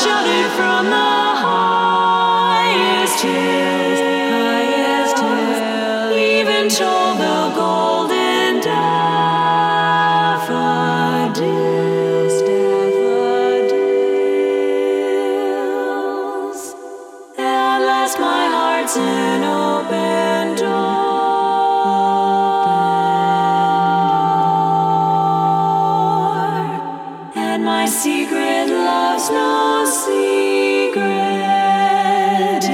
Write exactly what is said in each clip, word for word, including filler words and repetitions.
shouted from the highest hills, highest hills, even told the golden daffodils, daffodils. At last my heart's an open door, and my secret love's no secret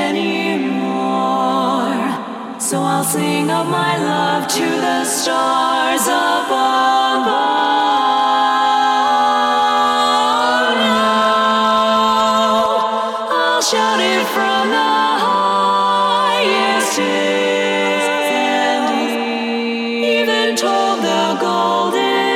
anymore. So I'll sing of my love to the stars above. Now I'll shout it from the highest hills, and even told the golden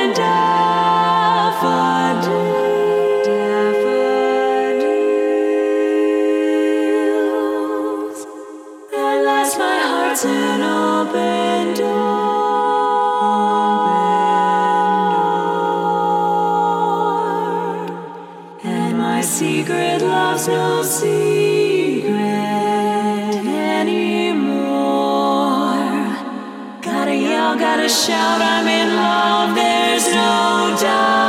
daffodils. At last my heart's an open door, and my secret love's no secret anymore. Gotta yell, gotta shout, I'm in love, there's no doubt.